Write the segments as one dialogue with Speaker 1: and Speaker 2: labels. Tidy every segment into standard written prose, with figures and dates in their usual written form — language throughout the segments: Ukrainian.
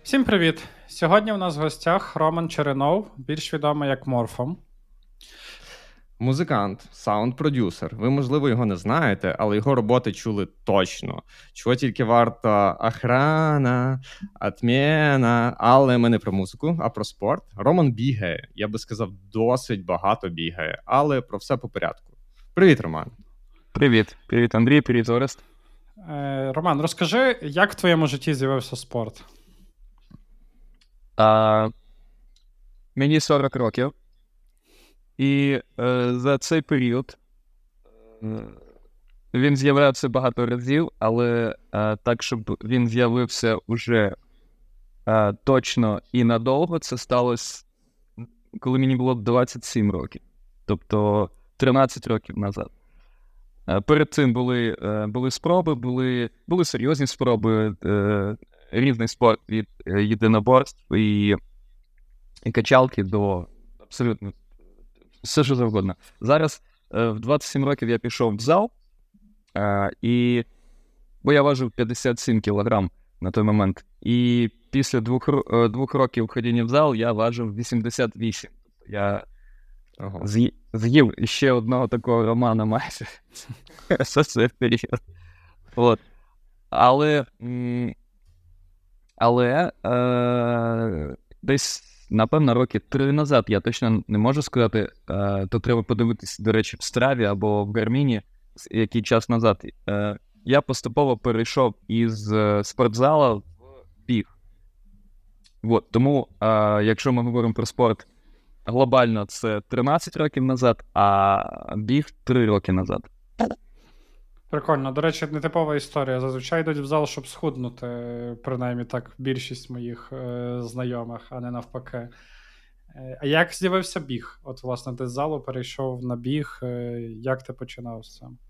Speaker 1: Всім привіт! Сьогодні у нас в гостях Роман Черенов, більш відомий як Морфом.
Speaker 2: Музикант, саунд-продюсер. Ви, можливо, його не знаєте, але його роботи чули точно. Чого тільки варта охрана, отмена. Але ми не про музику, а про спорт. Роман бігає, я би сказав, досить багато бігає, але про все по порядку. Привіт, Роман.
Speaker 3: Привіт. Привіт, Андрій, привіт, Орест.
Speaker 1: Роман, розкажи, як в твоєму житті з'явився спорт?
Speaker 3: Мені 40 років. І за цей період він з'являвся багато разів, але так, щоб він з'явився уже точно і надовго, це сталося, коли мені було 27 років. Тобто 13 років назад. Перед цим були спроби, були серйозні спроби, різний спорт від єдиноборств і качалки до абсолютно все, що завгодно. Зараз в 27 років я пішов в зал, бо я важив 57 кілограм на той момент. І після двох років ходіння в зал я важив 88. Я з'їв ще одного такого Романа майже. Це все в період. От. Але десь, напевно, роки 3 назад, я точно не можу сказати, то треба подивитись, до речі, в Страві або в Гарміні, який час назад. Я поступово перейшов із спортзала в біг. От. Тому, якщо ми говоримо про спорт, глобально це 13 років назад, а біг 3 роки назад.
Speaker 1: Прикольно. До речі, нетипова історія. Зазвичай йдуть в зал, щоб схуднути, принаймні так, більшість моїх знайомих, а не навпаки. А як з'явився біг? От, власне, ти з залу перейшов на біг. Як ти починав з цим?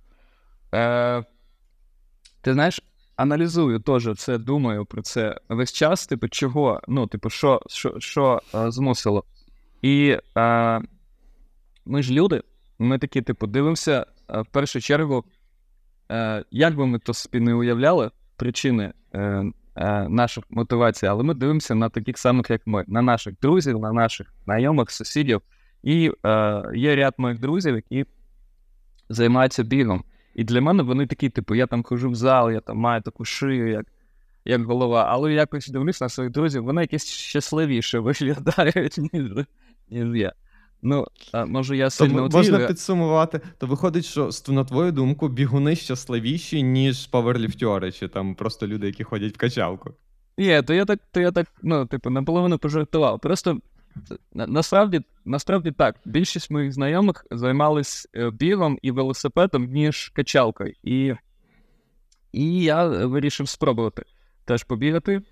Speaker 3: Ти знаєш, аналізую теж це, думаю про це весь час, типу, чого, що змусило. І ми ж люди, ми такі, типу, дивимося в першу чергу, як би ми то собі не уявляли причини наших мотивацій, але ми дивимося на таких самих, як ми, на наших друзів, на наших знайомих, сусідів. І є ряд моїх друзів, які займаються бігом. І для мене вони такі, типу, я там ходжу в зал, я там маю таку шию, як голова, але якось дивлюсь на своїх друзів, вони якісь щасливіше виглядають, ніж я. Ну, може я сильно
Speaker 2: можна підсумувати, то виходить, що, на твою думку, бігуни щасливіші, ніж паверліфтери, чи там просто люди, які ходять в качалку?
Speaker 3: Ні, то я так, наполовину пожартував. Просто, насправді так, більшість моїх знайомих займались бігом і велосипедом, ніж качалкою. І я вирішив спробувати теж побігати.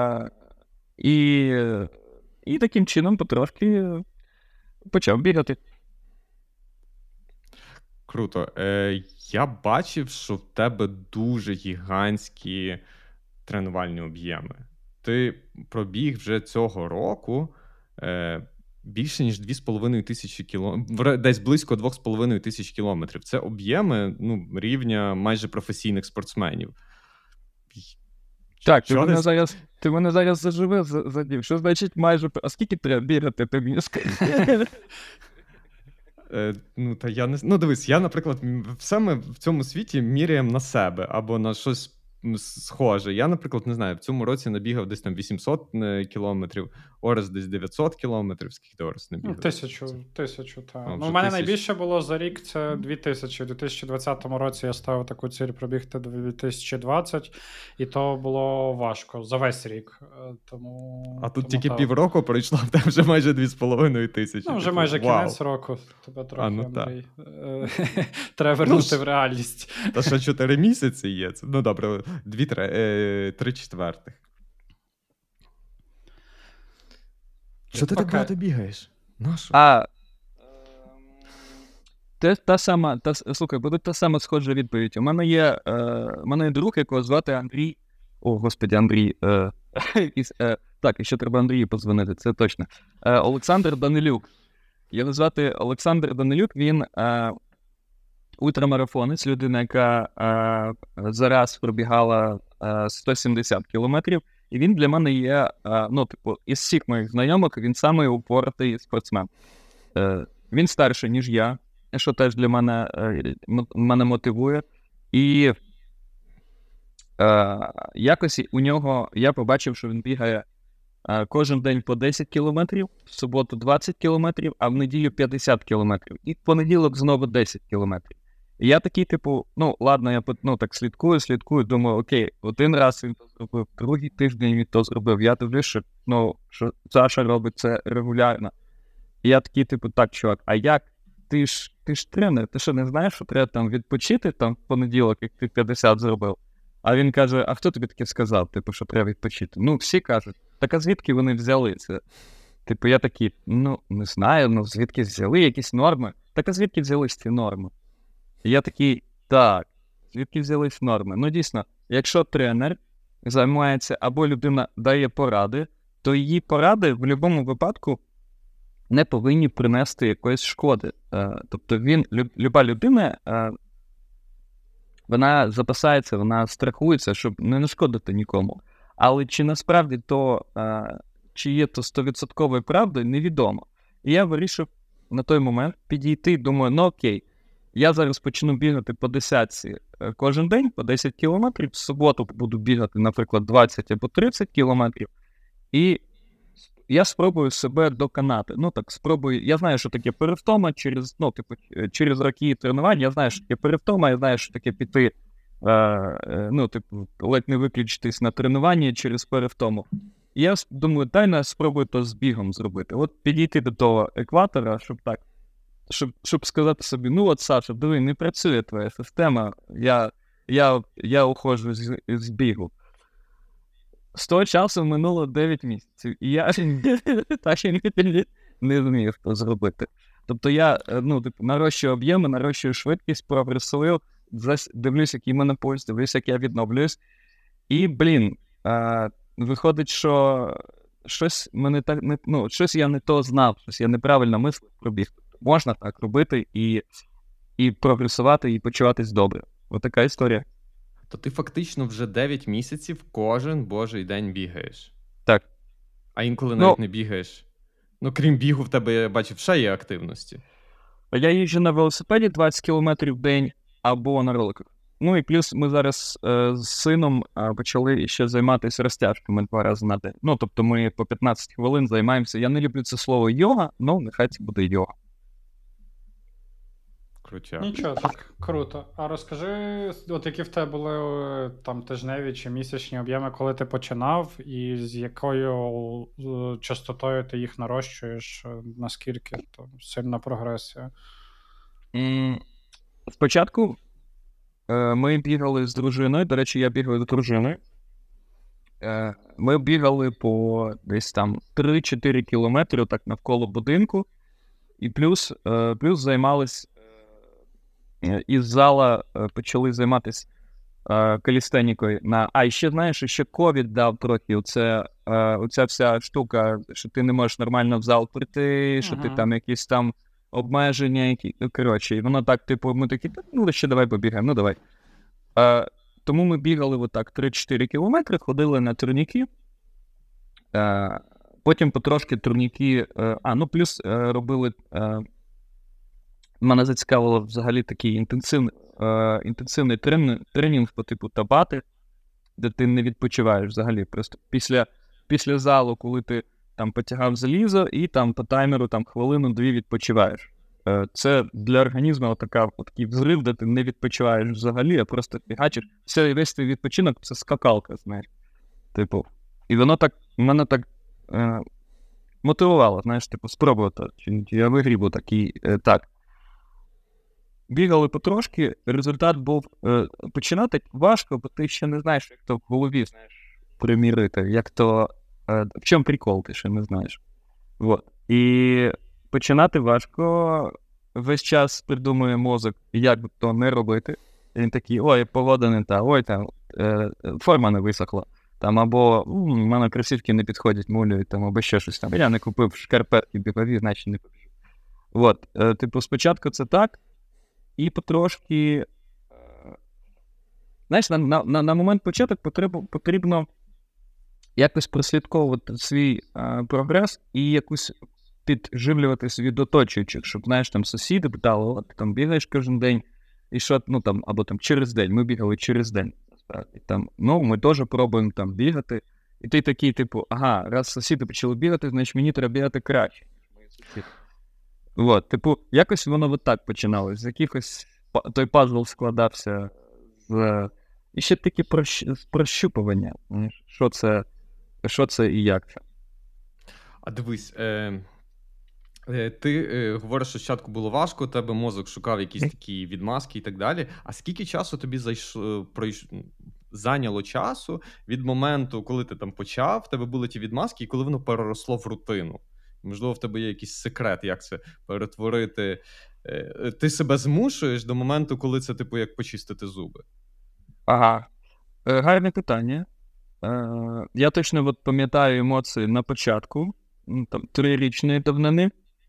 Speaker 3: І таким чином потрошки почав бігати.
Speaker 2: Круто. Я бачив, що в тебе дуже гігантські тренувальні об'єми. Ти пробіг вже цього року більше, ніж 2,5 тисячі кілометрів, десь близько 2,5 тисяч кілометрів. Це об'єми рівня майже професійних спортсменів.
Speaker 3: Так, ти мене зараз заживив, задів. Що значить майже... А скільки треба бігати, ти мені скажи?
Speaker 2: Дивись, я, наприклад, все ми в цьому світі міряємо на себе або на щось схоже. Я, наприклад, не знаю, в цьому році набігав десь там 800 кілометрів, Орест десь 900 кілометрів. Скільки ти, Орест, набігав?
Speaker 1: 1000, так. У мене найбільше було за рік, це 2000. У 2020 році я ставив таку ціль пробігти до 2020, і то було важко за весь рік.
Speaker 2: А тут тільки півроку пройшло, а там вже майже 2,5 тисячі.
Speaker 1: Вже майже кінець року. Тебе трохи, Андрій. Треба вернути в реальність.
Speaker 2: Та ще 4 місяці є. Ну, добре, 3 четвертих. Що ти так багато бігаєш? Нащо?
Speaker 3: Слухай, буде та сама схожа відповідь. У мене є друг, якого звати Андрій. О, господи, Андрій. Так, і ще треба Андрію подзвонити, це точно. Олександр Данилюк. Його звати Олександр Данилюк, він ультрамарафонець, людина, яка зараз пробігала 170 кілометрів. І він для мене є, ну, типу, із всіх моїх знайомих, він самий упоротий спортсмен. Він старший, ніж я, що теж для мене мотивує. І якось у нього, я побачив, що він бігає кожен день по 10 кілометрів, в суботу 20 кілометрів, а в неділю 50 кілометрів. І в понеділок знову 10 кілометрів. І я такий, типу, ну, ладно, я так слідкую, думаю, окей, один раз він то зробив, другий тиждень він то зробив. Я дивлюсь, що Саша робить це регулярно. І я такий, типу, так, чувак, а як? Ти ж тренер, ти що не знаєш, що треба там відпочити там в понеділок, як ти 50 зробив? А він каже, а хто тобі таке сказав, типу, що треба відпочити? Ну, всі кажуть, так а звідки вони взяли це? Типу, я такий, ну, не знаю, ну, звідки взяли якісь норми? Так а звідки взялись ці норми? І я такий, так, звідки взялись норми? Ну, дійсно, якщо тренер займається або людина дає поради, то її поради в будь-якому випадку не повинні принести якоїсь шкоди. Тобто люба людина, вона запасається, вона страхується, щоб не нашкодити нікому. Але чи насправді чи є то 100% правдою, невідомо. І я вирішив на той момент підійти, думаю, ну окей, я зараз почну бігати по 10 кожен день, по 10 кілометрів, в суботу буду бігати, наприклад, 20 або 30 кілометрів, і я спробую себе доконати. Ну так, спробую. Я знаю, що таке перевтома через роки тренувань. Я знаю, що таке перевтома, я знаю, що таке піти, ледь не виключитись на тренуванні через перевтому. І я думаю, дай спробую то з бігом зробити. От підійти до того екватора, щоб сказати собі, ну от, Саша, диви, не працює твоя система, я уходжу з бігу. З того часу минуло 9 місяців, і я так і не зміг це зробити. Тобто я нарощую об'єми, нарощую швидкість, прогресую, дивлюсь, який в мене пульс, дивлюсь, як я відновлююсь. І, виходить, що щось щось я не то знав, щось я неправильно мислив про біг. Можна так робити і прогресувати, і почуватись добре. Отака історія.
Speaker 2: То ти фактично вже 9 місяців кожен божий день бігаєш.
Speaker 3: Так.
Speaker 2: А інколи навіть не бігаєш. Ну, крім бігу, в тебе, я бачив, ще є активності.
Speaker 3: Я їжджу на велосипеді 20 кілометрів в день або на роликах. Ну і плюс ми зараз з сином почали ще займатися розтяжками 2 рази на день. Ну, тобто ми по 15 хвилин займаємося. Я не люблю це слово йога, але нехай це буде йога.
Speaker 2: Крутяк.
Speaker 1: Нічого, так круто. А розкажи, от які в тебе були там тижневі чи місячні об'єми, коли ти починав, і з якою частотою ти їх нарощуєш, наскільки то сильна прогресія?
Speaker 3: Спочатку ми бігали з дружиною, до речі, я бігав з дружиною. Ми бігали по десь там 3-4 кілометри так навколо будинку, і плюс займались із зала почали займатися калістенікою. І ще, знаєш, ще ковід дав трохи. Оця вся штука, що ти не можеш нормально в зал прийти, що ти там якісь там обмеження, коротше. І воно так, типу, ми такі, ну, ще давай побігаємо, ну, давай. Тому ми бігали отак 3-4 кілометри, ходили на турніки. Потім потрошки турніки, плюс робили... Мене зацікавило взагалі такий інтенсивний тренінг по типу табати, де ти не відпочиваєш взагалі. Просто після залу, коли ти там потягав залізо і там по таймеру там хвилину-дві відпочиваєш. Це для організму такий взрив, де ти не відпочиваєш взагалі, а просто фігачиш. Весь твій відпочинок — це скакалка, знаєш. Типу. І воно так, мене так мотивувало, знаєш, типу, спробувати. Чи я вигрібу такий, так. Бігали потрошки, результат був починати важко, бо ти ще не знаєш, як то в голові, знаєш, примірити, як то, в чому прикол, ти ще не знаєш. Вот. І починати важко, весь час придумує мозок, як то не робити. І він такий, ой, погода не та, ой, там, форма не висохла, там, або в мене кросівки не підходять, мулюють, там, або ще щось там. Я не купив шкарпетки бігові, значить не побіжу. Вот. Типу, спочатку це так. І потрошки, знаєш, на момент початок потрібно якось прослідковувати свій прогрес і якусь підживлюватись від оточуючих, щоб, знаєш, там сусіди питали, от ти там бігаєш кожен день, і що, ну там, або там через день, ми бігали через день, насправді, там, ну, ми теж пробуємо там бігати, і ти такий, типу, ага, раз сусіди почали бігати, значить мені треба бігати краще, ніж мої сусіди. От, типу, якось воно от так починалось, з якихось, той пазл складався з, і ще такі прощупування, знаєш, що це і як це.
Speaker 2: А дивись, ти говориш, що спочатку було важко, у тебе мозок шукав якісь такі відмазки і так далі. А скільки часу тобі зайняло часу від моменту, коли ти там почав, в тебе були ті відмазки, і коли воно переросло в рутину? Можливо, в тебе є якийсь секрет, як це перетворити. Ти себе змушуєш до моменту, коли це, типу, як почистити зуби?
Speaker 3: Ага. Гарне питання. Я точно от пам'ятаю емоції на початку, там, 3-річної давнини.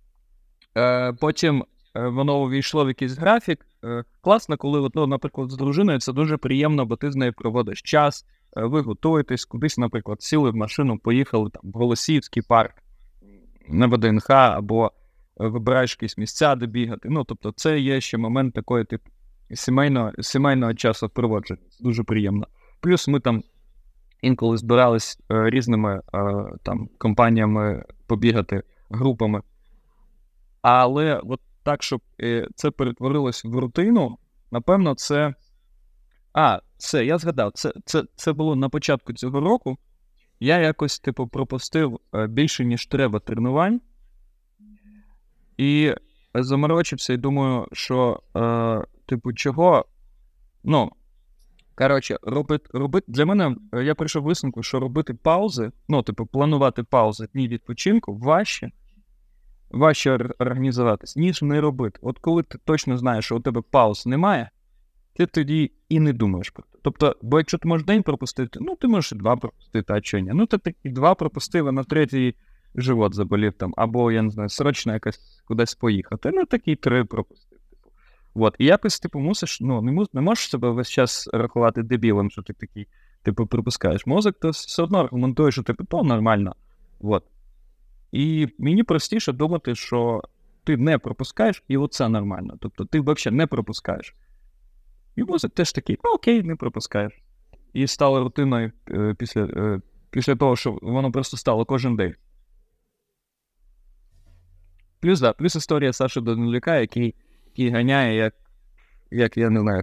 Speaker 3: Потім воно увійшло в якийсь графік. Класно, коли, от, ну, наприклад, з дружиною це дуже приємно, бо ти з нею проводиш час, ви готуєтесь, кудись, наприклад, сіли в машину, поїхали там, в Голосіївський парк, на ВДНХ, або вибираєш якісь місця, де бігати. Ну, тобто це є ще момент такої, типу, сімейного часу проводження. Це дуже приємно. Плюс ми там інколи збирались різними там компаніями побігати, групами. Але от так, щоб це перетворилось в рутину, напевно, це... Все, я згадав. Це було на початку цього року. Я якось, типу, пропустив більше, ніж треба тренувань. І заморочився і думаю, що, типу, чого... Ну, коротше, робити... Для мене, я прийшов висновку, що робити паузи, ну, типу, планувати паузи, дні відпочинку важче організуватись, ніж не робити. От коли ти точно знаєш, що у тебе пауз немає, ти тоді і не думаєш про це. Тобто, бо якщо ти можеш день пропустити, ну, ти можеш і 2 пропустити, а чого ні? Ну, ти такі 2 пропустив, а на 3-й живот заболів там, або, я не знаю, срочно якось кудись поїхати, ну, такий 3 пропустив. Типу. От, і якось, типу, мусиш, ну, не можеш себе весь час рахувати дебілом, що ти такий, типу, пропускаєш. Мозок, то все одно аргументує, що типу, то нормально. От. І мені простіше думати, що ти не пропускаєш, і оце нормально. Тобто ти взагалі не пропускаєш. І мозок теж такий, ну окей, не пропускаєш. І стало рутиною після того, що воно просто стало кожен день. Плюс історія Саші Данилюка, який ганяє, як я не знаю.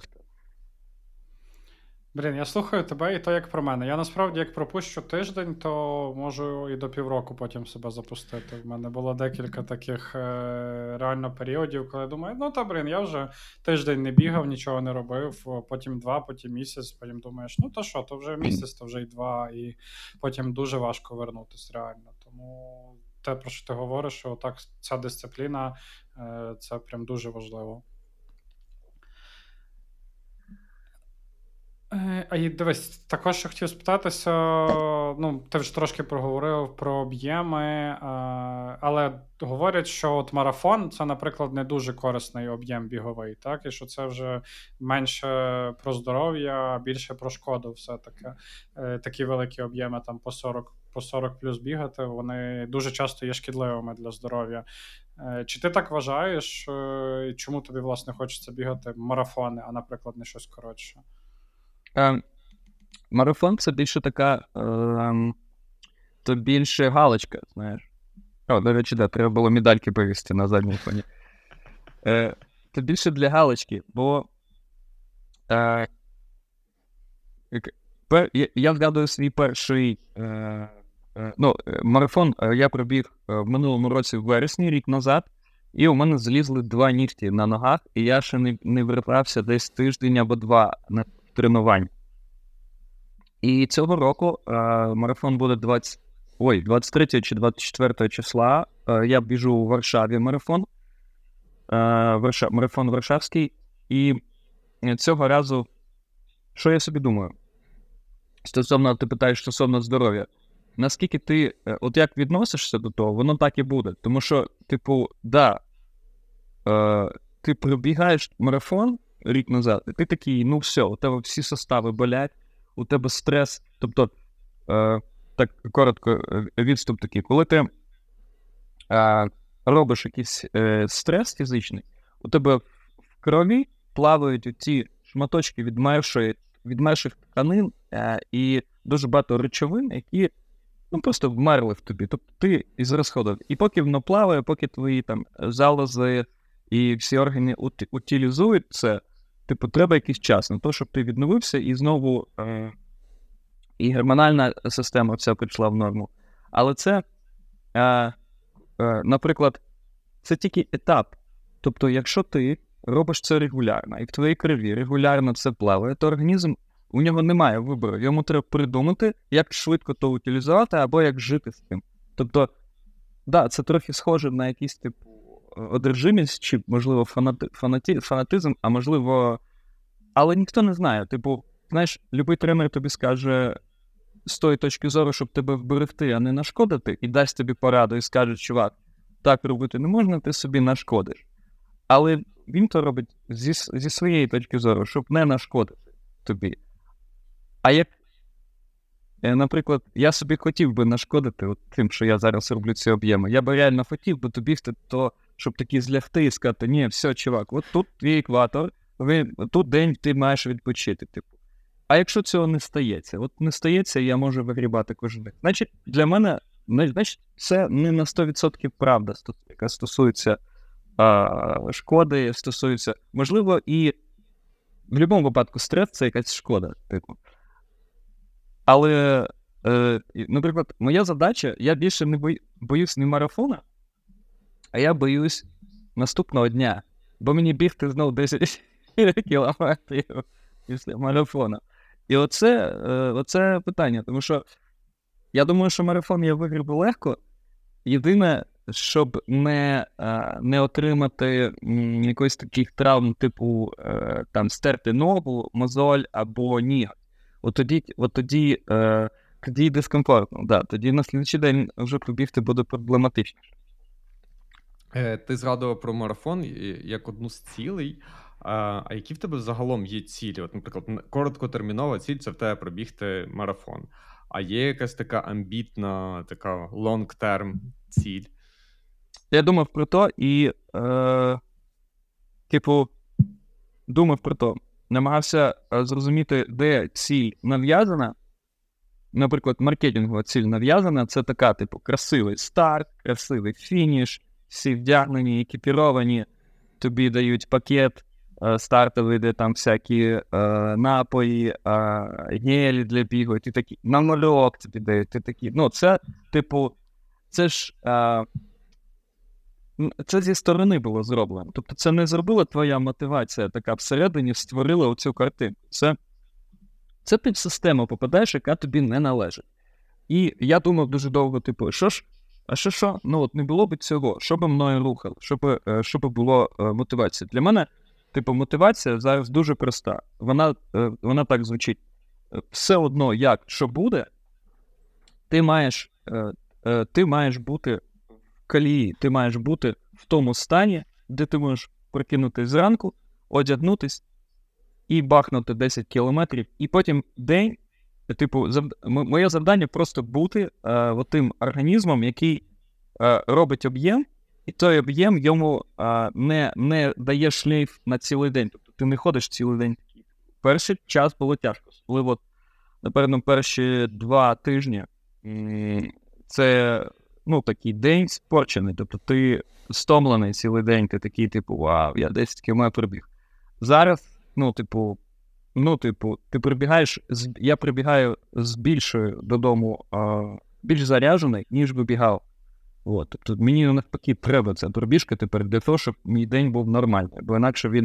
Speaker 1: Блін, я слухаю тебе, і то як про мене. Я насправді, як пропущу тиждень, то можу і до півроку потім себе запустити. В мене було декілька таких реально періодів, коли я думаю, ну та блін, я вже тиждень не бігав, нічого не робив, потім 2, потім місяць, потім думаєш, ну то що, то вже місяць, то вже й 2, і потім дуже важко вернутися реально. Тому те, про що ти говориш, що так ця дисципліна, це прям дуже важливо. А і дивись, також ще хотів спитатися, ну, ти вже трошки проговорив про об'єми, але говорять, що от марафон – це, наприклад, не дуже корисний об'єм біговий, так? І що це вже менше про здоров'я, а більше про шкоду все-таки. Такі великі об'єми, там по 40 плюс бігати, вони дуже часто є шкідливими для здоров'я. Чи ти так вважаєш? Чому тобі, власне, хочеться бігати марафони, а, наприклад, не щось коротше?
Speaker 3: Марафон — це більше така, то більше галочка, знаєш. До речі, да, треба було медальки повісти на задньому фоні. Це більше для галочки, бо я згадую свій перший марафон я пробіг в минулому році в вересні, рік назад, і у мене злізли 2 нігті на ногах, і я ще не вертався десь тиждень або 2 на тренувань. І цього року марафон буде 23 чи 24 числа. Я біжу у Варшаві марафон. Марафон Варшавський. І цього разу, що я собі думаю? Ти питаєш стосовно здоров'я. Наскільки ти, от як відносишся до того, воно так і буде. Тому що, типу, ти пробігаєш марафон рік назад, і ти такий, ну все, у тебе всі сустави болять, у тебе стрес, тобто так коротко, відступ такий. Коли ти робиш якийсь стрес фізичний, у тебе в крові плавають ці шматочки відмерших тканин і дуже багато речовин, які просто вмерли в тобі. Тобто ти ізрасходив. І поки воно плаває, поки твої там залози і всі органи утилізують це, типу, треба якийсь час на те, щоб ти відновився і знову і гормональна система вся прийшла в норму. Але це, наприклад, це тільки етап. Тобто, якщо ти робиш це регулярно, і в твоїй крові регулярно це плаває, то організм, у нього немає вибору. Йому треба придумати, як швидко то утилізувати, або як жити з цим. Тобто, да, це трохи схоже на якийсь типу одержимість, чи, можливо, фанатизм, а можливо... Але ніхто не знає. Типу, знаєш, любий тренер тобі скаже з тої точки зору, щоб тебе вберегти, а не нашкодити, і дасть тобі пораду і скаже, чувак, так робити не можна, ти собі нашкодиш. Але він то робить зі своєї точки зору, щоб не нашкодити тобі. А як, наприклад, я собі хотів би нашкодити от тим, що я зараз роблю ці об'єми. Я би реально хотів би тобі, щоб такі злягти і сказати, ні, все, чувак, от тут твій екватор, тут день ти маєш відпочити. Типу. А якщо цього не стається? От не стається, я можу вигрібати кожен день. Значить, для мене, це не на 100% правда, яка стосується шкоди, стосується, можливо, і в будь-якому випадку стрес – це якась шкода. Типу. Але, наприклад, моя задача, я більше не боюсь не марафона, а я боюсь наступного дня. Бо мені бігти знову 10 кілометрів після марафону. І оце питання. Тому що я думаю, що марафон я вигрібу легко. Єдине, щоб не отримати якоїсь таких травм, типу там стерти ногу, мозоль або ніготь. От тоді дискомфортно. Да, тоді на слідчий день вже побігти буде проблематичніше.
Speaker 2: Ти згадував про марафон як одну з цілей. А які в тебе загалом є цілі? От, наприклад, короткотермінова ціль – це в тебе пробігти марафон. А є якась така амбітна, така long-term ціль?
Speaker 3: Я думав про то і, думав про то. Намагався зрозуміти, де ціль нав'язана. Наприклад, маркетингова ціль нав'язана. Це така, красивий старт, красивий фініш, всі вдягнені, екіпіровані, тобі дають пакет стартовий, де там всякі напої, гелі для бігу, ти такий, намальок тобі дають, ти такий. Це, це ж... Це зі сторони було зроблено. Тобто це не зробила твоя мотивація така всередині, створила оцю картинку. Це підсистема, попадаєш, яка тобі не належить. І я думав дуже довго, що? Не було б цього, що б мною рухало, що б було мотивація. Для мене, мотивація зараз дуже проста. Вона так звучить. Все одно, що буде, ти маєш бути колії, ти маєш бути в тому стані, де ти можеш прокинутись зранку, одягнутись і бахнути 10 кілометрів, і потім день, моє завдання просто бути тим організмом, який робить об'єм, і той об'єм йому не дає шлейф на цілий день. Тобто ти не ходиш цілий день. Перший час було тяжко. Коли, напевно, перші 2 тижні це такий день спорчений, тобто ти стомлений цілий день, ти такий, вау, я 10 км пробіг. Зараз, ти прибігаєш, я прибігаю з більшою додому, більш заряджений, ніж вибігав. Тобто мені навпаки треба ця пробіжка тепер для того, щоб мій день був нормальний, бо інакше він,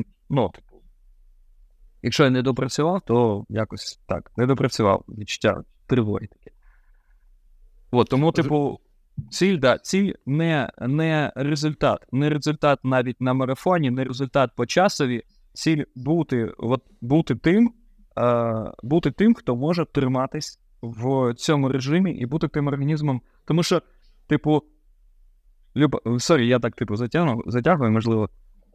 Speaker 3: якщо я не допрацював, то якось так, не допрацював, відчуття тривоги таке. Тому, ціль не результат. Не результат навіть на марафоні, не результат по часові. Ціль бути тим, хто може триматись в цьому режимі і бути тим організмом. Тому що, я так, затягую, можливо.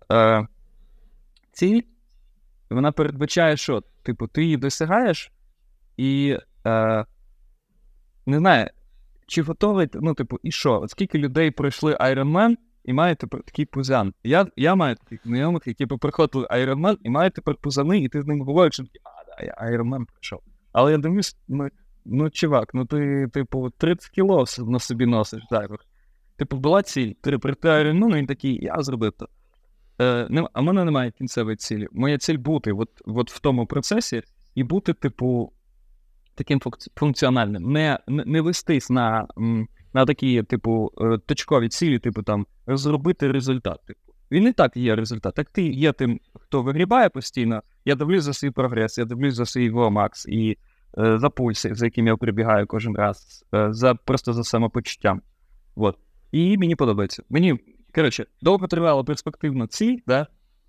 Speaker 3: Ціль, вона передбачає, що, ти її досягаєш, і не знаю, чи готовий, ну, типу, і що? От скільки людей пройшли Iron Man і мають тепер такий пузян? Я маю таких знайомих, які проходили Iron Man і мають тепер пузани, і ти з ним говориш, що да, я Iron Man пройшов. Але я дивлюсь, ну, чувак, ну ти, типу, 30 кіло на собі носиш зайвих. Типу, була ціль, ти прийти Iron Man, і він такий, я зробив то. А в мене немає кінцевої цілі. Моя ціль бути от в тому процесі і бути, типу, таким функціональним. Не вестись на такі, типу, точкові цілі, типу, там, розробити результат. Типу. Він і так є результат. Так ти є тим, хто вигрібає постійно, я дивлюсь за свій прогрес, я дивлюсь за свій VO-Max і за пульс, за яким я прибігаю кожен раз, просто за самопочуттям. Вот. І мені подобається. Коротше, довготривала перспективна ціль, да?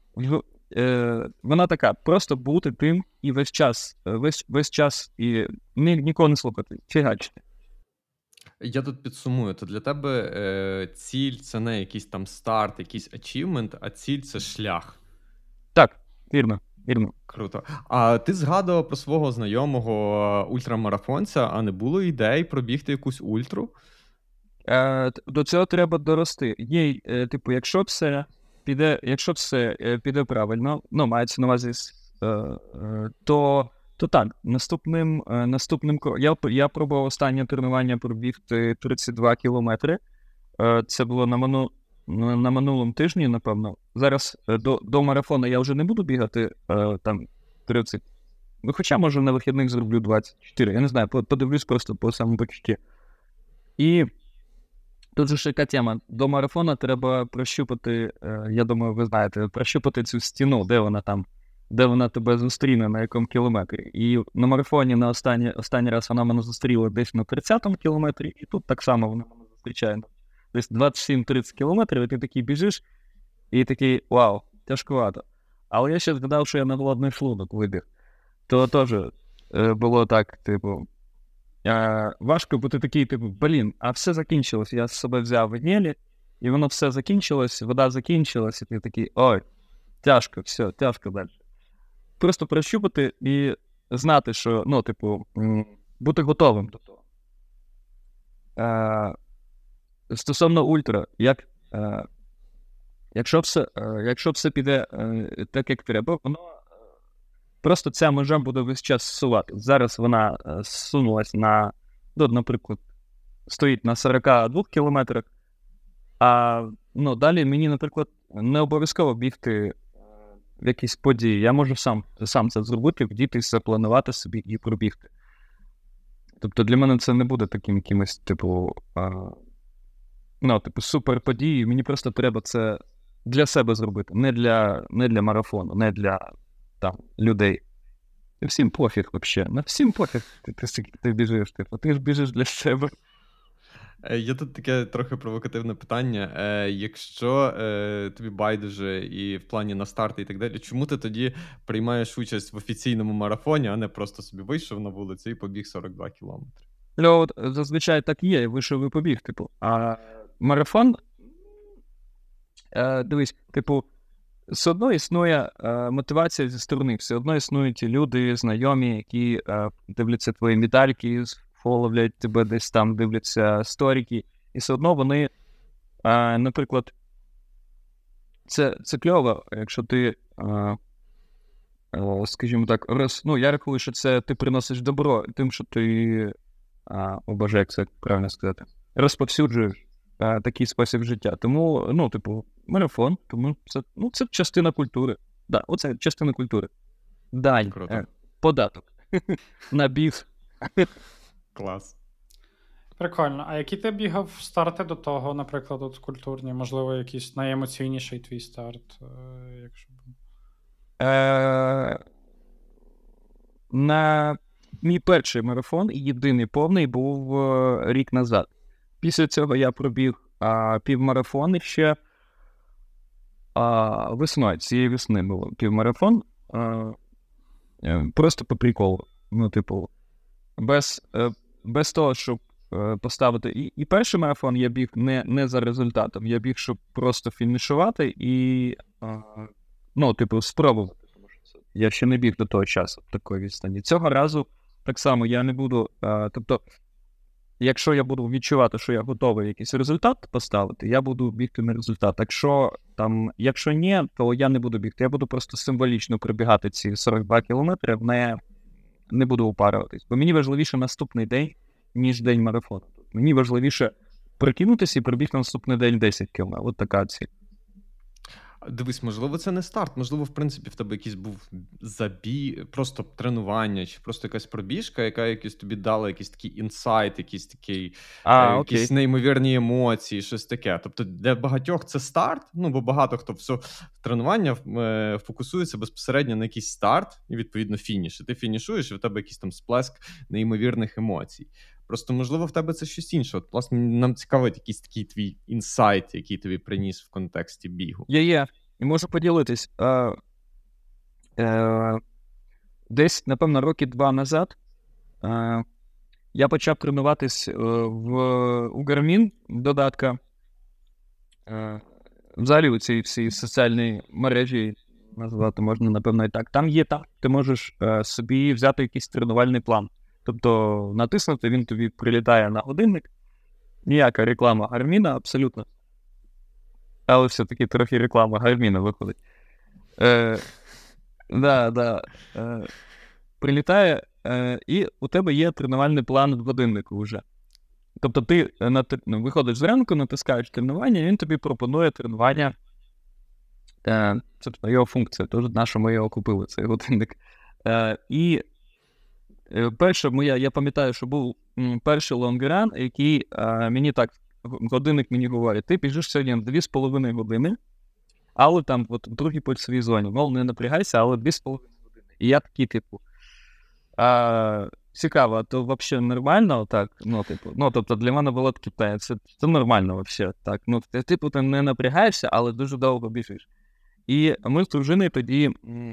Speaker 3: Вона така, просто бути тим і весь час і нікого не слухати, фігачити.
Speaker 2: Я тут підсумую, то для тебе ціль це не якийсь там старт, якийсь ачівмент, а ціль це шлях.
Speaker 3: Так, вірно.
Speaker 2: Круто. А ти згадував про свого знайомого ультрамарафонця, а не було ідей пробігти якусь ультру?
Speaker 3: До цього треба дорости. Є, типу, якщо все піде правильно, ну, мається на увазі, то так, наступним я пробував останнє тренування пробігти 32 кілометри. Це було на минулому тижні, напевно. Зараз до марафону я вже не буду бігати там 30. Ну, хоча, може, на вихідних зроблю 24. Я не знаю, подивлюсь просто по самопочутті. І тут же ще яка тема. До марафону треба прощупати, я думаю, ви знаєте, прощупати цю стіну, де вона тебе зустріне, на якому кілометрі. І на марафоні на останній раз вона мене зустріла десь на 30-му кілометрі, і тут так само вона мене зустрічає. Десь 27-30 кілометрів, і ти такий біжиш, і такий, вау, тяжкувато. Але я ще згадав, що я на голодний шлунок вибіг. То теж було так, типу, важко, бо ти такий, типу, блін, а все закінчилось. Я з себе взяв в гелі, і воно все закінчилось, вода закінчилась, і ти такий, ой, тяжко, все, тяжко далі. Просто прощупати і знати, що, ну, типу, бути готовим до того. Стосовно ультра, якщо все піде так, як треба, воно просто ця межа буде весь час зсувати. Зараз вона зсунулась наприклад, стоїть на 42 кілометрах, а далі мені, наприклад, не обов'язково бігти в якісь події. Я можу сам це зробити, вдітись, запланувати собі і пробігти. Тобто для мене це не буде таким якимось, типу, суперподії. Мені просто треба це для себе зробити, не для марафону, не для людей. І всім пофіг взагалі. На всім пофіг ти біжиш, типу. Ти ж біжиш для себе.
Speaker 2: Є тут таке трохи провокативне питання. Якщо тобі байдуже і в плані на старти і так далі, чому ти тоді приймаєш участь в офіційному марафоні, а не просто собі вийшов на вулицю і побіг 42 кілометри?
Speaker 3: Зазвичай так є, вийшов і побіг, типу. А марафон, дивись, типу, все одно існує мотивація зі сторони, все одно існують люди, знайомі, які дивляться твої медальки, фоловлять тебе десь там, дивляться сторіки, і все одно вони, наприклад, це кльово, якщо ти, скажімо так, я рахую, що це ти приносиш добро тим, що ти, боже, як це правильно сказати, розповсюджуєш такий спосіб життя. Тому, марафон, тому це частина культури. Да, оце частина культури. Дань, податок на біг.
Speaker 2: Клас.
Speaker 1: Прикольно. А які ти бігав старти до того, наприклад, от культурні? Можливо, якийсь найемоційніший твій старт, якщо б.
Speaker 3: На мій перший марафон, єдиний повний, був рік назад. Після цього я пробіг півмарафон ще весною. Цієї весни було півмарафон. Просто по приколу. Без того, щоб поставити. І перший марафон я біг не за результатом. Я біг, щоб просто фінішувати і спробувати. Я ще не біг до того часу такої відстані. Цього разу так само я не буду. Тобто якщо я буду відчувати, що я готовий якийсь результат поставити, я буду бігти на результат. Якщо ні, то я не буду бігти. Я буду просто символічно прибігати ці 42 кілометри, не буду упарюватись. Бо мені важливіше наступний день, ніж день марафону. Мені важливіше прикинутися і пробігти наступний день 10 кілометрів. От така ціль.
Speaker 2: Дивись, можливо, це не старт, можливо, в принципі, в тебе якийсь був забіг, просто тренування, чи просто якась пробіжка, яка якийсь тобі дала якийсь такий інсайт, якийсь такий,
Speaker 3: Окей.
Speaker 2: якісь неймовірні емоції, щось таке. Тобто для багатьох це старт, бо багато хто в тренування фокусується безпосередньо на якийсь старт і, відповідно, фініш. І ти фінішуєш, і в тебе якийсь там сплеск неймовірних емоцій. Просто, можливо, в тебе це щось інше. От, власне, нам цікавить якийсь такий твій інсайт, який тобі приніс в контексті бігу.
Speaker 3: Є. І можу поділитись. Десь, напевно, роки 2 назад я почав тренуватись у Garmin додатка. Взагалі у цій всій соціальній мережі, назвати можна, напевно, і так. Там є ти можеш собі взяти якийсь тренувальний план. Тобто натиснути, він тобі прилітає на годинник. Ніяка реклама Гарміна, абсолютно. Але все-таки трохи реклама Гарміна виходить. Прилітає, і у тебе є тренувальний план в годиннику вже. Тобто ти виходиш зранку, натискаєш тренування, і він тобі пропонує тренування. Це його функція, тож наша ми його купили, цей годинник. І перше, я пам'ятаю, що був перший лонгран, який годинник мені говорить, ти біжиш сьогодні 2,5 години, але там в другій пульсовій зоні. Мов, не напрягайся, але 2,5 години. І я такий, цікаво, а то взагалі нормально? Так? Тобто для мене було таке питання, це нормально взагалі. Так? Ти не напрягаєшся, але дуже довго біжиш. І ми з дружиною тоді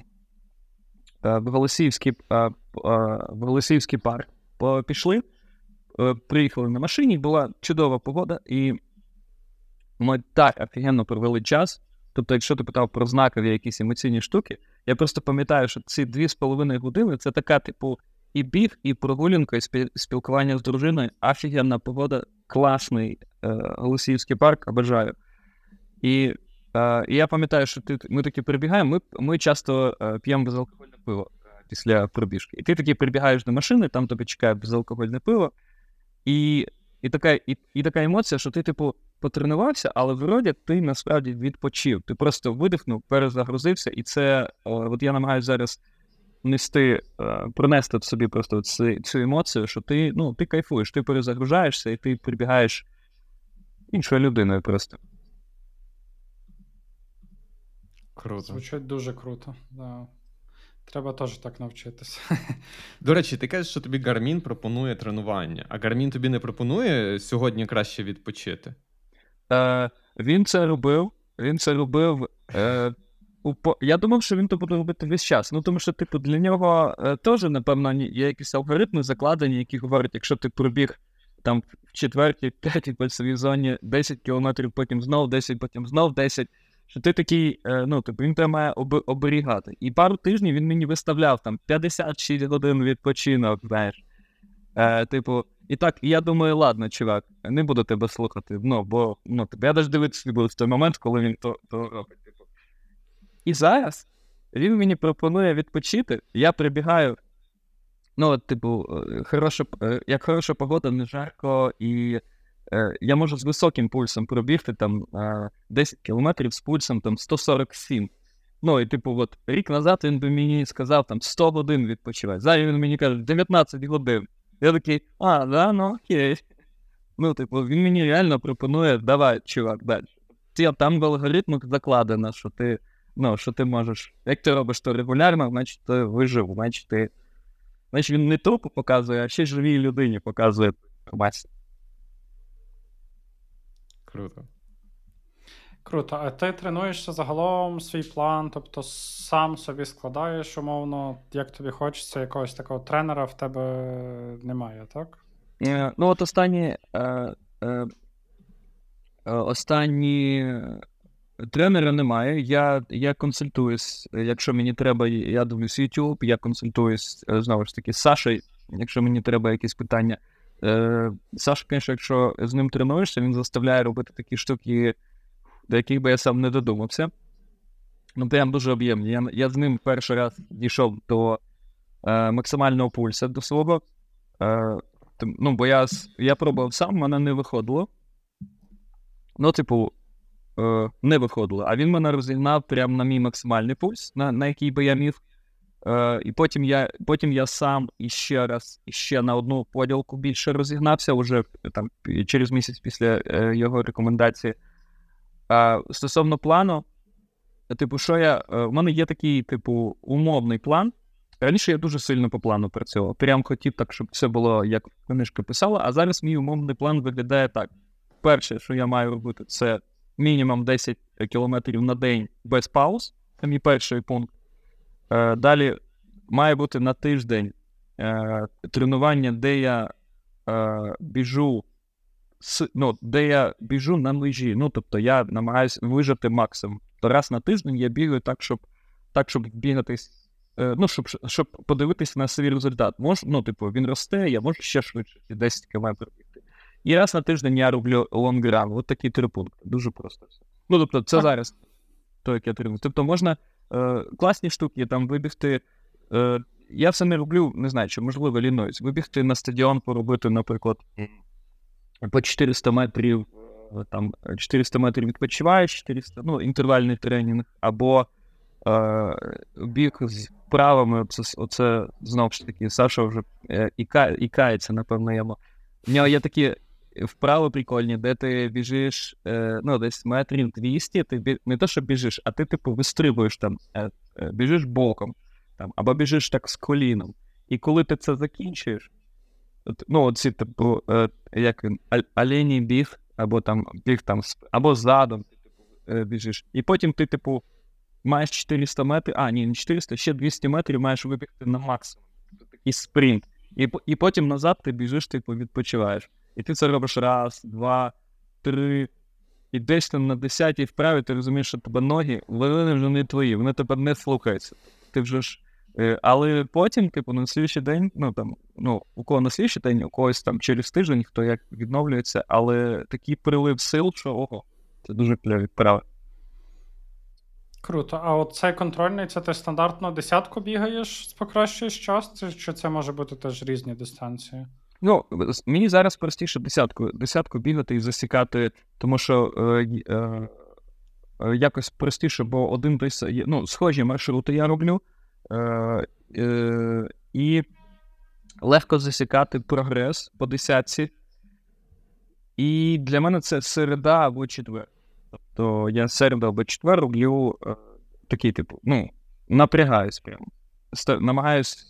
Speaker 3: в Голосіївський парк пішли, приїхали на машині, була чудова погода, і ми так офігенно провели час. Тобто, якщо ти питав про знакові якісь емоційні штуки, я просто пам'ятаю, що ці 2,5 години – це така, і біг, і прогулянка, і спілкування з дружиною. Офігенна погода, класний Голосіївський парк, обожаю. І я пам'ятаю, що ми таки прибігаємо, ми часто п'ємо безалкогольне пиво після пробіжки. І ти таки прибігаєш до машини, там тобі чекає безалкогольне пиво, і така емоція, що ти, потренувався, але вроді ти насправді відпочив. Ти просто видихнув, перезагрузився, і це, от я намагаюся зараз принести собі просто цю емоцію, що ти кайфуєш, ти перезагружаєшся, і ти прибігаєш іншою людиною просто.
Speaker 2: Круто.
Speaker 1: Звучить дуже круто, да. Треба теж так навчитися.
Speaker 2: До речі, ти кажеш, що тобі Garmin пропонує тренування, а Garmin тобі не пропонує сьогодні краще відпочити?
Speaker 3: Він це робив. Я думав, що він то буде робити весь час. Тому що, для нього теж, напевно, є якісь алгоритми закладені, які говорять, якщо ти пробіг там в 4-й, 5-й пульсовій зоні 10 кілометрів, потім знов 10, потім знов 10, що ти такий, він тебе має оберігати. І пару тижнів він мені виставляв там 56 годин відпочинок, знаєш. І я думаю, ладно, чувак, не буду тебе слухати, бо я навіть дивитися не буду в той момент, коли він то робить. І зараз він мені пропонує відпочити, я прибігаю, як хороша погода, не жарко, і я можу з високим пульсом пробігти там 10 кілометрів з пульсом там 147. Рік назад він би мені сказав там 100 годин відпочивати. Зараз він мені каже 19 годин. Я такий, окей. Він мені реально пропонує, давай, чувак, далі. Там в алгоритмах закладено, що ти можеш, як ти робиш то регулярно, значить ти вижив, значить він не трупу показує, а ще живій людині показує інформацію.
Speaker 1: Круто. А ти тренуєшся загалом свій план, тобто сам собі складаєш умовно, як тобі хочеться, якогось такого тренера в тебе немає, так?
Speaker 3: Останні тренера немає. Я консультуюсь, якщо мені треба, я дивлюсь YouTube, я консультуюсь, знову ж таки, з Сашею, якщо мені треба якісь питання. Саша, звісно, якщо з ним тренуєшся, він заставляє робити такі штуки, до яких би я сам не додумався. Ну, прям дуже об'ємні. Я з ним перший раз дійшов до максимального пульсу до свого. Ну, бо я пробував сам, в мене не виходило. Ну, типу, не виходило. А він мене розігнав прямо на мій максимальний пульс, на який би я міг. І потім я сам іще на одну поділку більше розігнався, уже там, через місяць після його рекомендації. Стосовно плану, типу, в мене є такий, типу, умовний план. Раніше я дуже сильно по плану працював. Прям хотів так, щоб все було, як книжка писала, а зараз мій умовний план виглядає так. Перше, що я маю робити, це мінімум 10 кілометрів на день без пауз. Це мій перший пункт. Далі має бути на тиждень тренування, де я біжу на лижі. Ну, тобто я намагаюся вижати максимум. То раз на тиждень я бігаю щоб бігатись, щоб подивитись на свій результат. Він росте, я можу ще швидше 10 км бігти. І раз на тиждень я роблю лонгран. Ось такі 3 пункти. Дуже просто все. Ну, тобто, це зараз то, як я треную. Тобто, можна класні штуки, там, вибігти. Я все не роблю, не знаю, чи можливо лінуюсь. Вибігти на стадіон, поробити, наприклад, по 400 метрів, там, 400 метрів відпочиваєш, 400, інтервальний тренінг, або біг з вправами, оце знову ж таки, Саша вже і кається, напевно, йому. В нього є такі вправи прикольні, де ти біжиш, десь метрів 200, ти не то, що біжиш, а ти, типу, вистрибуєш там, біжиш боком, там, або біжиш так з коліном. І коли ти це закінчуєш, оці, типу, як він, оленій біг, або там біг там, або задом ти, типу, біжиш. І потім ти, типу, маєш 400 метрів, не 400, ще 200 метрів маєш вибігти на максимум. Такий спринт. І потім назад ти біжиш, типу, відпочиваєш. І ти це робиш раз, два, три. І десь там на 10-й вправі ти розумієш, що тебе ноги, вони вже не твої, вони тебе не слухаються. Ти вже ж... Але потім, типу, на слідчий день, у кого на слідчий день, у когось там через тиждень, хто як відновлюється, але такий прилив сил, що це дуже кльові вправи.
Speaker 1: Круто. А от цей контрольний, це ти стандартно 10-ку бігаєш, покращуєш час, чи це може бути теж різні дистанції?
Speaker 3: Мені зараз простіше 10-ку бігати і засікати, тому що якось простіше, бо один десь, схожі маршрути я роблю, і легко засікати прогрес по 10-ці. І для мене це середа або четвер. Тобто я середа або четвер роблю такий, типу, напрягаюсь прямо. Намагаюсь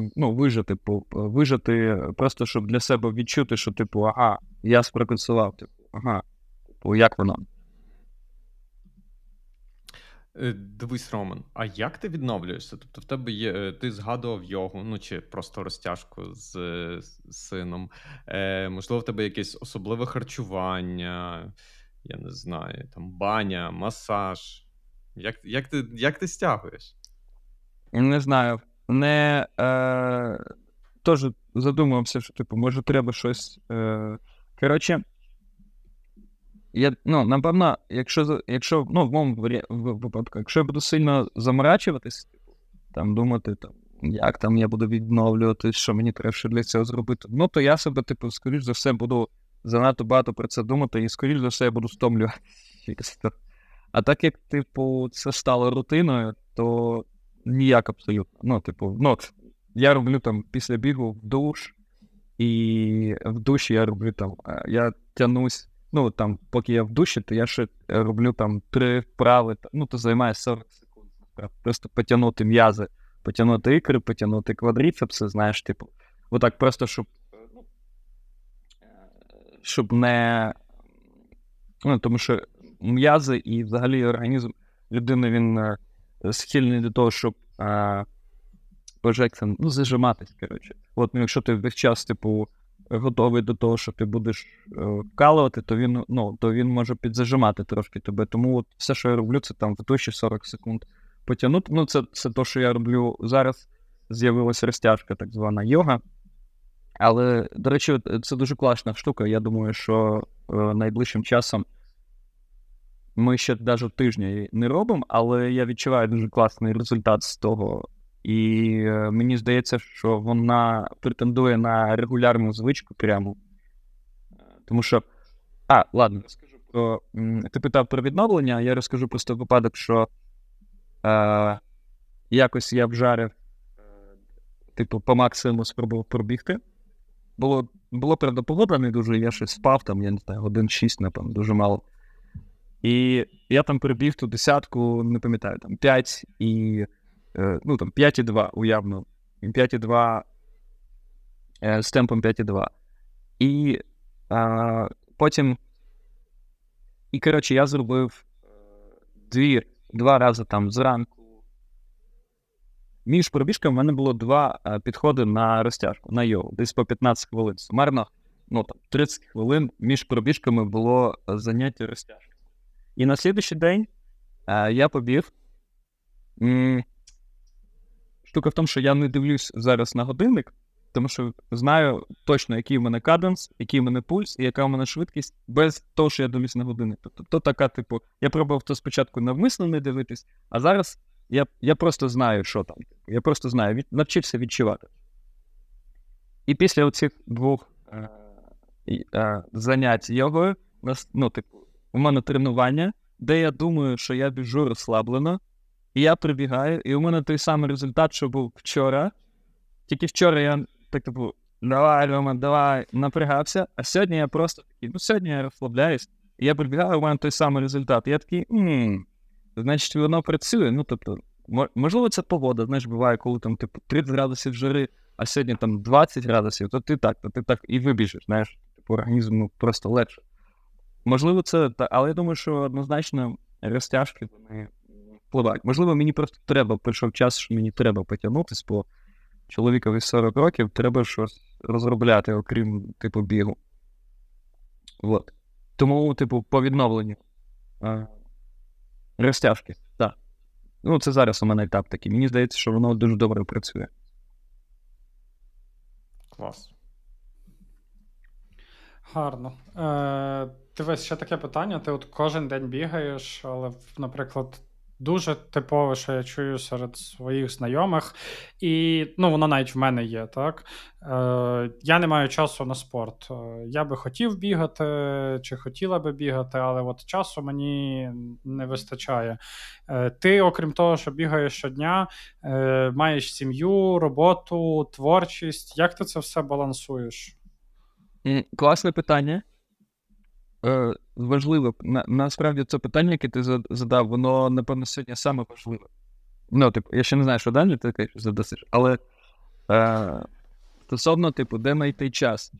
Speaker 3: вижити просто, щоб для себе відчути, що, типу, я спрогресував, типу, як воно?
Speaker 2: Дивись, Роман, а як ти відновлюєшся? Тобто в тебе є, ти згадував йогу, чи просто розтяжку з сином. Можливо, в тебе якесь особливе харчування, я не знаю, там баня, масаж. Як ти стягуєш?
Speaker 3: Не знаю. Теж задумувався, що, типу, може треба щось... Коротше, напевно, якщо в моєму випадку, якщо я буду сильно заморачуватись, типу, там, думати, там, як там я буду відновлюватись, що мені треба ще для цього зробити, то я себе, типу, скоріш за все, буду занадто багато про це думати, і скоріш за все я буду стомлюватися. А так як, типу, це стало рутиною, то ніяк абсолютно. Я роблю там після бігу в душ, і в душі я роблю там, я тянусь, поки я в душі, то я ще роблю там 3 вправи, то займає 40 секунд. Просто потягнути м'язи, потягнути ікри, потягнути квадріцепси, знаєш, типу, отак просто, щоб не... тому що м'язи і взагалі організм людини, він схильний до того, щоб зажиматись, коротше. Якщо ти весь час, типу, готовий до того, що ти будеш вкалувати, то він може підзажимати трошки тебе. Тому все, що я роблю, це там в душі 40 секунд потягнути. Це те, що я роблю зараз. З'явилася розтяжка, так звана йога. Але, до речі, це дуже класна штука. Я думаю, що найближчим часом ми ще навіть тижня її не робимо, але я відчуваю дуже класний результат з того. І мені здається, що вона претендує на регулярну звичку прямо. Тому що... ладно, розкажу про... Ти питав про відновлення, я розкажу просто випадок, що якось я вжарив, по максимуму спробував пробігти. Було правда, погода не дуже, я щось спав, там, я не знаю, 1:06, напевно, дуже мало. І я там прибіг ту десятку, не пам'ятаю, там 5 і... там 5,2 уявно. 5,2 з темпом 5,2. І потім... І, коротше, я зробив два рази там зранку. Між пробіжками в мене було 2 підходи на розтяжку, на йогу, десь по 15 хвилин. Сумарно, 30 хвилин між пробіжками було заняття розтяжки. І на слідуючий день я побіг. Штука в тому, що я не дивлюсь зараз на годинник, тому що знаю точно, який в мене каденс, який в мене пульс і яка в мене швидкість, без того, що я дивлюсь на годинник. Тобто, то така, я пробував то спочатку навмисно не дивитись, а зараз я просто знаю, що там. Я просто знаю, навчився відчувати. І після оцих 2 занять йогою, у мене тренування, де я думаю, що я біжу розслаблено, і я прибігаю, і у мене той самий результат, що був вчора. Тільки вчора я давай, Рома, давай, напрягався, а сьогодні я просто такий, сьогодні я розслабляюсь, і я прибігаю, у мене той самий результат. І я такий, значить, воно працює, можливо, це погода, знаєш, буває, коли там, 30 градусів жари, а сьогодні там 20 градусів, то ти так і вибіжиш, знаєш, організму просто легше. Можливо, це так, але я думаю, що однозначно розтяжки, вони впливають. Можливо, мені просто прийшов час, що мені треба потягнутися, бо чоловікові 40 років, треба щось розробляти, окрім, бігу. Вот. Тому, по відновленню розтяжки, так. Це зараз у мене етап такий. Мені здається, що воно дуже добре працює.
Speaker 2: Клас.
Speaker 1: Гарно. Дивись, ще таке питання. Ти от кожен день бігаєш, але, наприклад, дуже типове, що я чую серед своїх знайомих, і, воно навіть в мене є, так? Я не маю часу на спорт. Я би хотів бігати, чи хотіла би бігати, але от часу мені не вистачає. Ти, окрім того, що бігаєш щодня, маєш сім'ю, роботу, творчість. Як ти це все балансуєш?
Speaker 3: Класне питання. Важливо. Насправді це питання, яке ти задав, воно, напевно, сьогодні саме важливе. Я ще не знаю, що далі ти задасиш, але стосовно, де знайти час.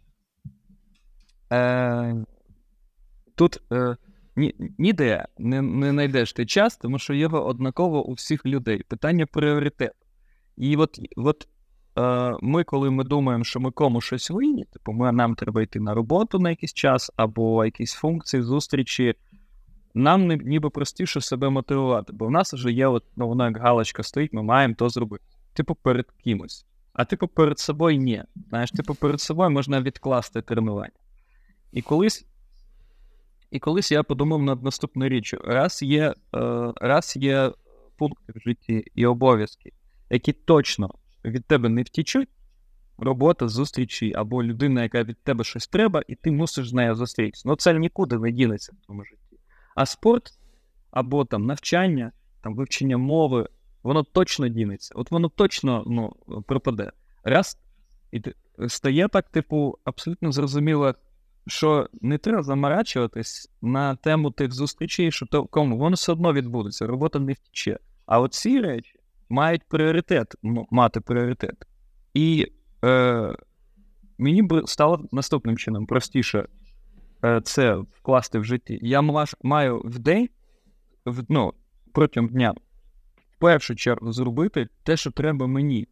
Speaker 3: Тут ніде не знайдеш ти час, тому що його однаково у всіх людей. Питання пріоритету. І от ми, коли ми думаємо, що ми комусь щось винні, нам треба йти на роботу на якийсь час, або якісь функції, зустрічі, нам ніби простіше себе мотивувати, бо в нас вже є, воно як галочка стоїть, ми маємо то зробити. Перед кимось. А перед собою ні. Знаєш, перед собою можна відкласти тренування. І колись я подумав над наступною річчю. Раз є пункти в житті і обов'язки, які точно від тебе не втічуть, робота, зустрічі або людина, яка від тебе щось треба, і ти мусиш з нею зустрітися. Це нікуди не дінеться в твоєму житті. А спорт або навчання, вивчення мови, воно точно дінеться. Воно точно пропаде. Раз, і стає так, абсолютно зрозуміло, що не треба заморачуватись на тему тих зустрічей, що воно все одно відбудеться, робота не втіче. А ці речі мають мати пріоритет. І мені б стало наступним чином простіше це вкласти в житті. Я маю в день, протягом дня, в першу чергу зробити те, що треба мені.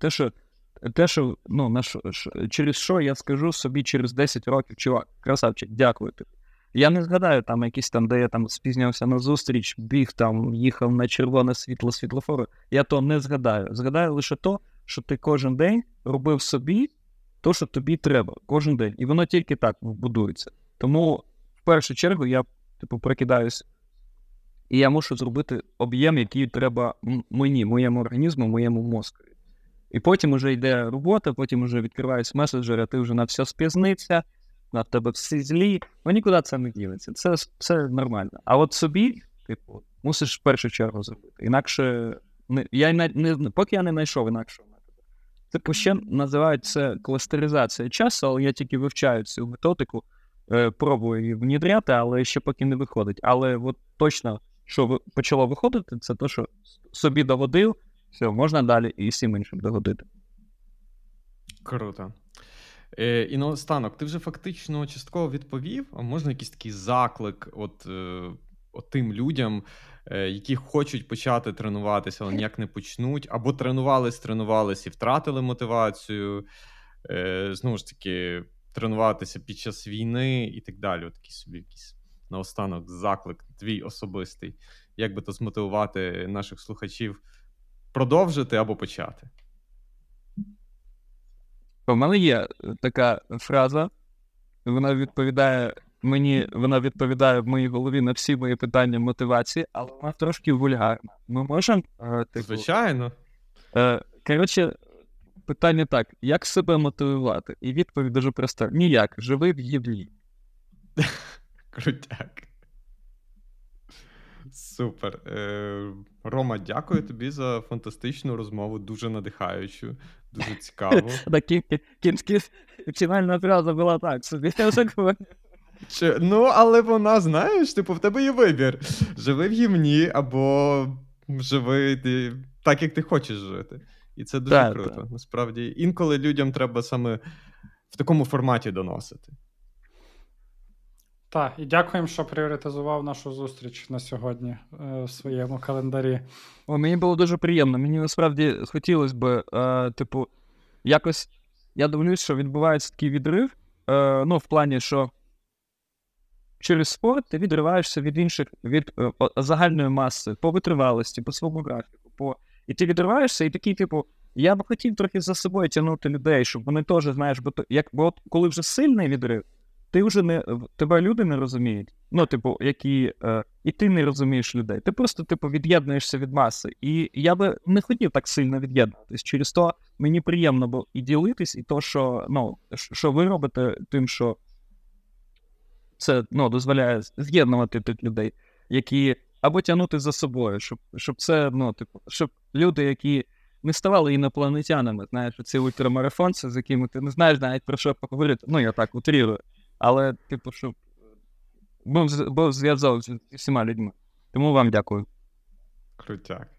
Speaker 3: Через що я скажу собі через 10 років, чувак, красавчик, дякую тобі. Я не згадаю де я спізнявся на зустріч, біг їхав на червоне світло світлофору. Я то не згадаю. Згадаю лише то, що ти кожен день робив собі то, що тобі треба кожен день. І воно тільки так будується. Тому, в першу чергу, я, типу, прокидаюся, і я мушу зробити об'єм, який треба мені, моєму організму, моєму мозку. І потім вже йде робота, потім вже відкриваєш меседжер, а ти вже на все спізнився, на тебе всі злі. Ну, нікуди це не ділиться. Це нормально. А от собі, типу, мусиш в першу чергу зробити. Інакше, поки я не знайшов інакшого методу. Типу, ще називають це кластеризація часу, але я тільки вивчаю цю методику, пробую її внідряти, але ще поки не виходить. Але от точно, що почало виходити, це те, що собі доводив, все, можна далі і всім іншим догодити.
Speaker 2: Круто. І наостанок, ти вже фактично частково відповів, а можна якийсь такий заклик от тим людям, які хочуть почати тренуватися, але ніяк не почнуть, або тренувались і втратили мотивацію, знову ж таки, тренуватися під час війни і так далі. От такий собі якийсь наостанок заклик твій особистий. Як би то змотивувати наших слухачів продовжити або почати?
Speaker 3: У мене є така фраза, вона відповідає в моїй голові на всі мої питання мотивації, але вона трошки вульгарна. Ми можемо...
Speaker 2: Звичайно.
Speaker 3: Коротше, питання так, як себе мотивувати? І відповідь дуже проста. Ніяк, живи в євлі.
Speaker 2: Крутяк. Супер. Рома, дякую тобі за фантастичну розмову, дуже надихаючу, дуже цікаву.
Speaker 3: Фінальна фраза була так собі.
Speaker 2: Ну, але вона, знаєш, типу, в тебе є вибір. Живи в гімні, або живи так, як ти хочеш жити. І це дуже круто. Насправді, інколи людям треба саме в такому форматі доносити.
Speaker 1: Так, і дякуємо, що пріоритизував нашу зустріч на сьогодні в своєму календарі.
Speaker 3: Мені було дуже приємно. Мені насправді хотілося б, якось, я дивлюсь, що відбувається такий відрив, в плані, що через спорт ти відриваєшся від інших, від загальної маси, по витривалості, по своєму графіку. І ти відриваєшся, і такий, я б хотів трохи за собою тягнути людей, щоб вони теж, знаєш, бо коли вже сильний відрив, тебе люди не розуміють. І ти не розумієш людей. Ти просто, від'єднуєшся від маси. І я би не хотів так сильно від'єднуватись. Через то мені приємно було і ділитись, і то, що ви робите тим, що це, дозволяє з'єднувати тих людей, які або тягнути за собою, щоб це, щоб люди, які не ставали інопланетянами, знаєш, ці ультрамарафонці, з якими ти не знаєш навіть про що поговорити. Я так утрірую. Але, щоб був зв'язок з всіма людьми. Тому вам дякую.
Speaker 2: Крутяк.